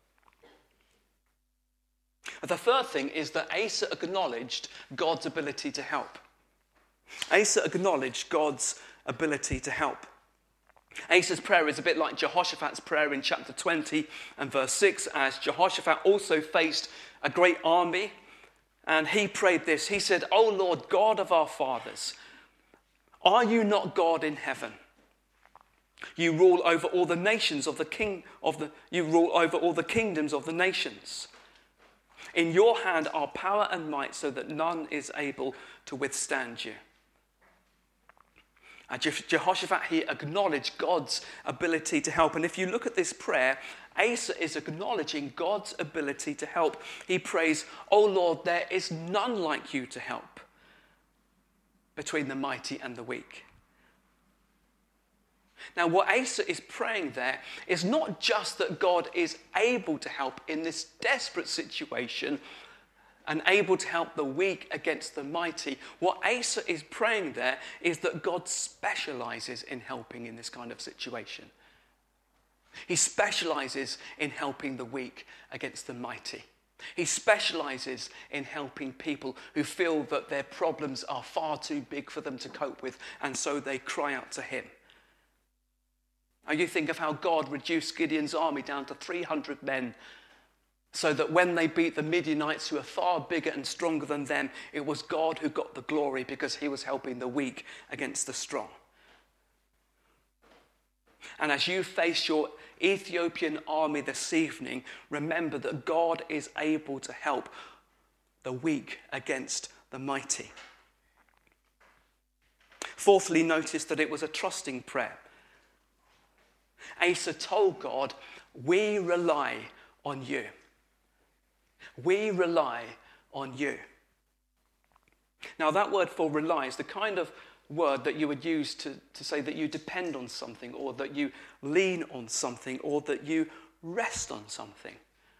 The third thing is that Asa acknowledged God's ability to help. Asa acknowledged God's ability to help. Asa's prayer is a bit like Jehoshaphat's prayer in chapter twenty and verse six, as Jehoshaphat also faced a great army. And he prayed this. He said, "O Lord, God of our fathers, are you not God in heaven? You rule over all the nations of the king of the you rule over all the kingdoms of the nations. In your hand are power and might, so that none is able to withstand you." And Jehoshaphat, he acknowledged God's ability to help. And if you look at this prayer, Asa is acknowledging God's ability to help. He prays, "O Lord, there is none like you to help between the mighty and the weak." Now, what Asa is praying there is not just that God is able to help in this desperate situation and able to help the weak against the mighty. What Asa is praying there is that God specializes in helping in this kind of situation. He specializes in helping the weak against the mighty. He specializes in helping people who feel that their problems are far too big for them to cope with, and so they cry out to him. Now you think of how God reduced Gideon's army down to three hundred men, so that when they beat the Midianites, who are far bigger and stronger than them, it was God who got the glory because he was helping the weak against the strong. And as you face your Ethiopian army this evening, remember that God is able to help the weak against the mighty. Fourthly, notice that it was a trusting prayer. Asa told God, "We rely on you. We rely on you." Now, that word for rely is the kind of word that you would use to, to say that you depend on something, or that you lean on something, or that you rest on something.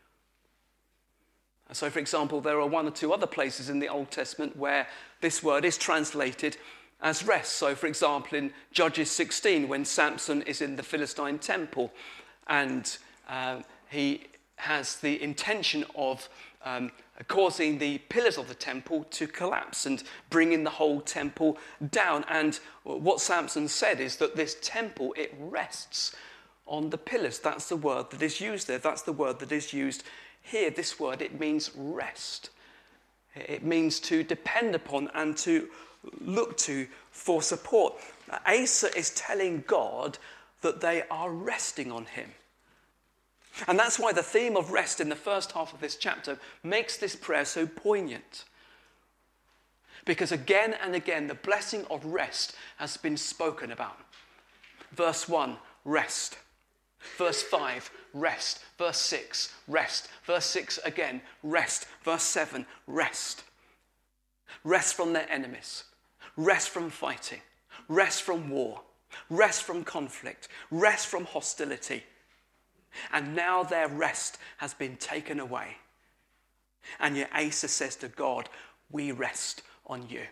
And so, for example, there are one or two other places in the Old Testament where this word is translated as rest. So, for example, in Judges sixteen, when Samson is in the Philistine temple, and uh, he has the intention of um, causing the pillars of the temple to collapse and bringing the whole temple down. And what Samson said is that this temple, it rests on the pillars. That's the word that is used there. That's the word that is used here. This word, it means rest. It means to depend upon and to look to for support. Asa is telling God that they are resting on him. And that's why the theme of rest in the first half of this chapter makes this prayer so poignant. Because again and again, the blessing of rest has been spoken about. Verse one, rest. Verse five, rest. Verse six, rest. Verse six again, rest. Verse seven, rest. Rest from their enemies. Rest from fighting. Rest from war. Rest from conflict. Rest from hostility. And now their rest has been taken away. And yet Asa says to God, we rest on you.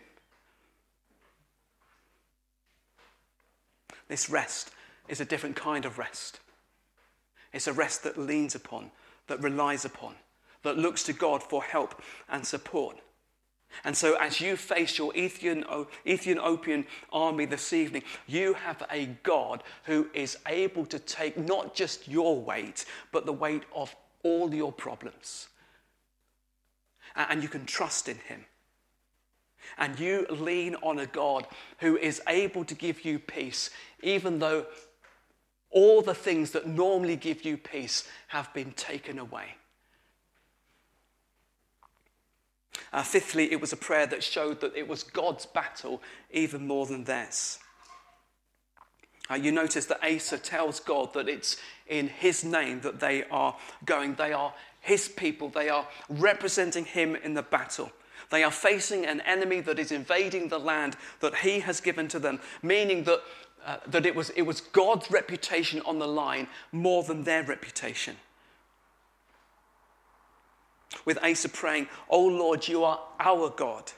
This rest is a different kind of rest. It's a rest that leans upon, that relies upon, that looks to God for help and support. And so as you face your Ethiopian, Ethiopian army this evening, you have a God who is able to take not just your weight, but the weight of all your problems. And you can trust in him. And you lean on a God who is able to give you peace, even though all the things that normally give you peace have been taken away. Uh, fifthly, it was a prayer that showed that it was God's battle even more than theirs. Uh, you notice that Asa tells God that it's in his name that they are going. They are his people. They are representing him in the battle. They are facing an enemy that is invading the land that he has given to them, meaning that, uh, that it was, it was God's reputation on the line more than their reputation. With Asa praying, "O Lord, you are our God.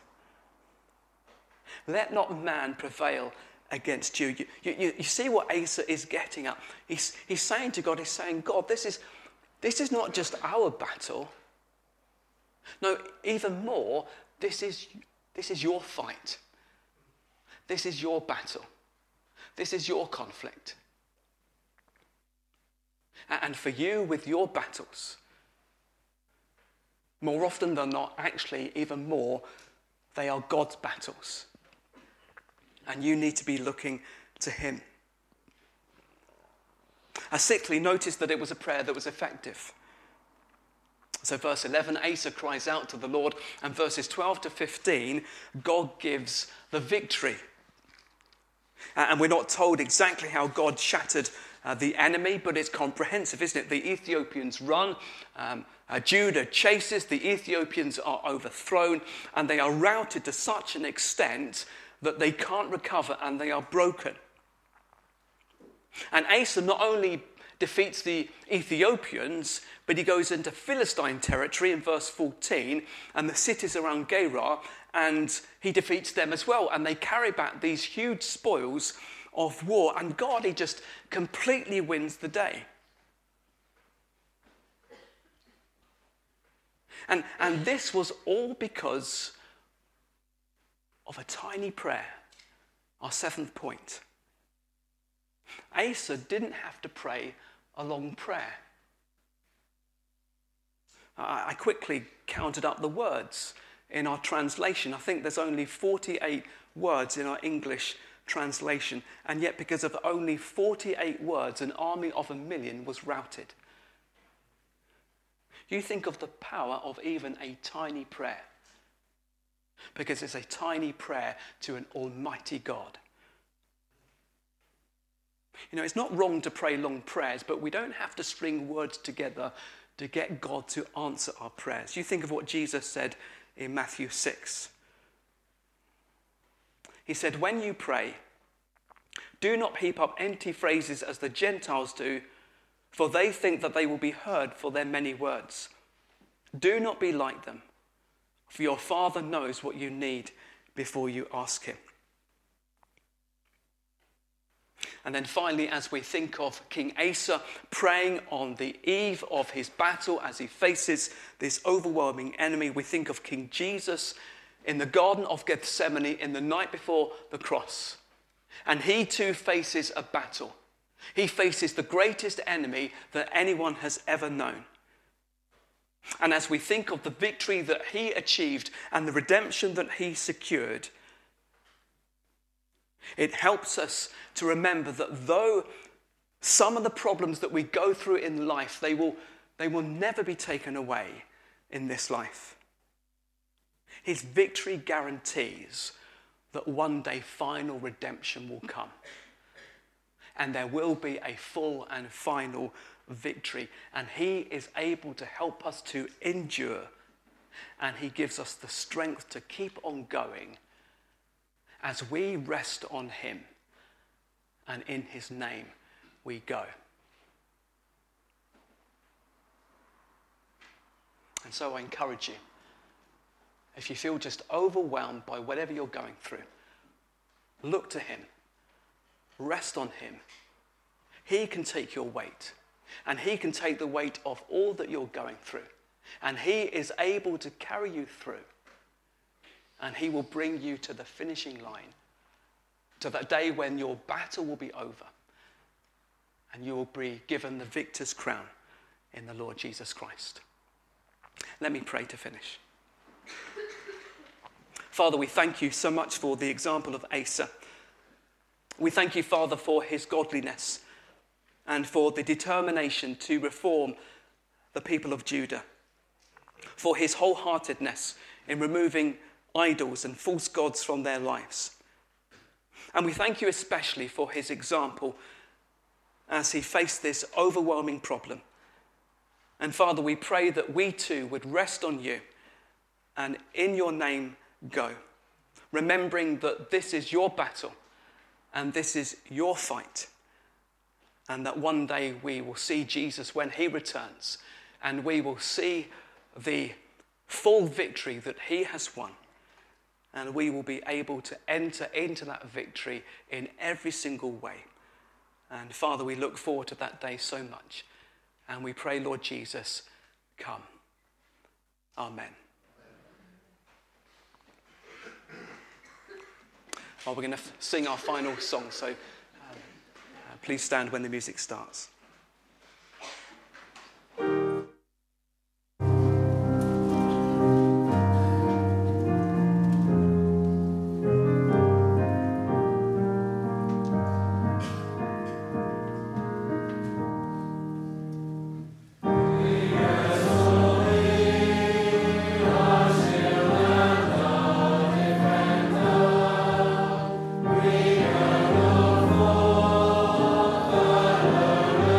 Let not man prevail against you." You, you, you see what Asa is getting at. He's, he's saying to God, he's saying, God, this is, this is not just our battle. No, even more, this is, this is your fight. This is your battle. This is your conflict. And for you, with your battles, more often than not, actually, even more, they are God's battles. And you need to be looking to him. Uh, sixthly, notice that it was a prayer that was effective. So verse eleven, Asa cries out to the Lord, and verses twelve to fifteen, God gives the victory. Uh, and we're not told exactly how God shattered uh, the enemy, but it's comprehensive, isn't it? The Ethiopians run, um, uh, Judah chases, the Ethiopians are overthrown, and they are routed to such an extent that they can't recover and they are broken. And Asa not only defeats the Ethiopians, but he goes into Philistine territory in verse fourteen, and the cities around Gerar, and he defeats them as well. And they carry back these huge spoils of war. And God, he just completely wins the day. And, and this was all because of a tiny prayer, our seventh point. Asa didn't have to pray a long prayer. I, I quickly counted up the words in our translation. I think there's only forty-eight words in our English translation, and yet because of only forty-eight words, an army of a million was routed. You think of the power of even a tiny prayer, because it's a tiny prayer to an almighty God. You know, it's not wrong to pray long prayers, but we don't have to string words together to get God to answer our prayers. You think of what Jesus said in Matthew six. He said, "When you pray, do not heap up empty phrases as the Gentiles do, for they think that they will be heard for their many words. Do not be like them, for your Father knows what you need before you ask him." And then finally, as we think of King Asa praying on the eve of his battle as he faces this overwhelming enemy, we think of King Jesus in the Garden of Gethsemane in the night before the cross. And he too faces a battle. He faces the greatest enemy that anyone has ever known. And as we think of the victory that he achieved and the redemption that he secured, it helps us to remember that though some of the problems that we go through in life, they will, they will never be taken away in this life. His victory guarantees that one day final redemption will come. And there will be a full and final victory. And he is able to help us to endure. And he gives us the strength to keep on going as we rest on him. And in his name we go. And so I encourage you, if you feel just overwhelmed by whatever you're going through, look to him. Rest on him. He can take your weight, and he can take the weight of all that you're going through, and he is able to carry you through, and he will bring you to the finishing line, to that day when your battle will be over, and you will be given the victor's crown in the Lord Jesus Christ. Let me pray to finish. Father, we thank you so much for the example of Asa. We thank you, Father, for his godliness and for the determination to reform the people of Judah, for his wholeheartedness in removing idols and false gods from their lives. And we thank you especially for his example as he faced this overwhelming problem. And Father, we pray that we too would rest on you and in your name go, remembering that this is your battle and this is your fight, and that one day we will see Jesus when he returns, and we will see the full victory that he has won, and we will be able to enter into that victory in every single way. And Father, we look forward to that day so much, and we pray, Lord Jesus, come. Amen. Well, we're going to sing our final song, so um, uh, please stand when the music starts. We are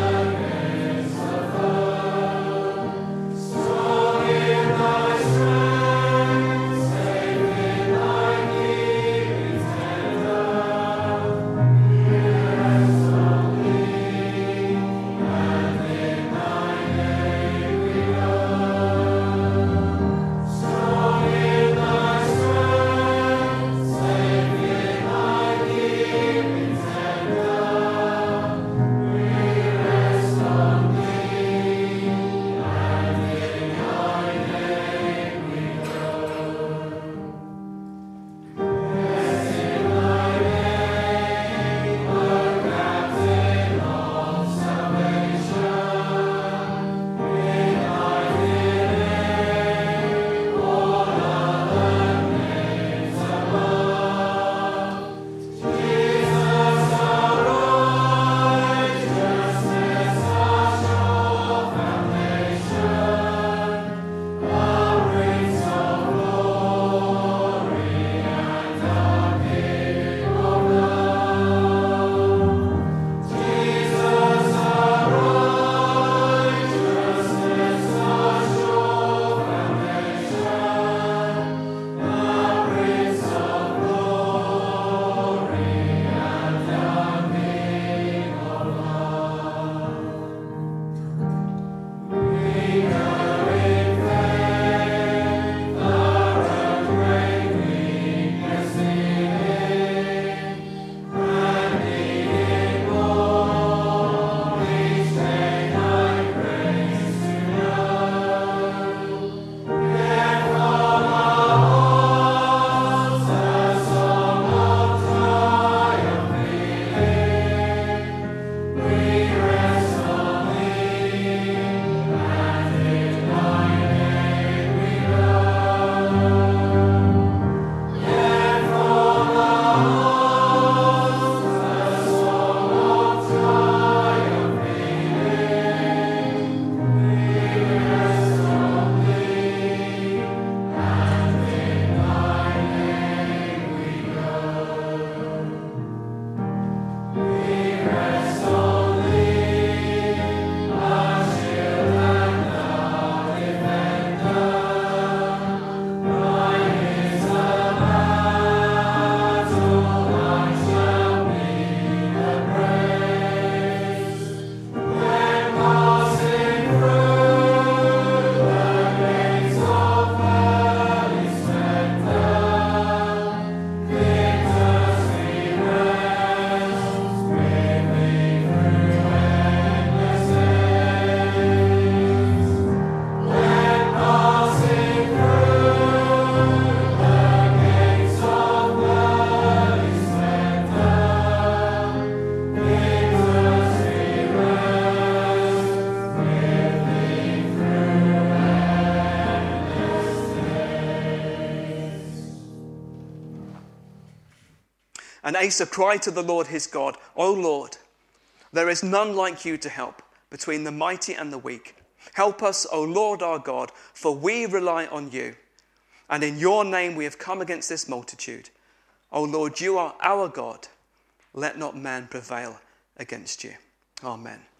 And Asa cried to the Lord his God, O Lord, there is none like you to help between the mighty and the weak. Help us, O Lord our God, for we rely on you. And in your name we have come against this multitude. O Lord, you are our God. Let not man prevail against you. Amen.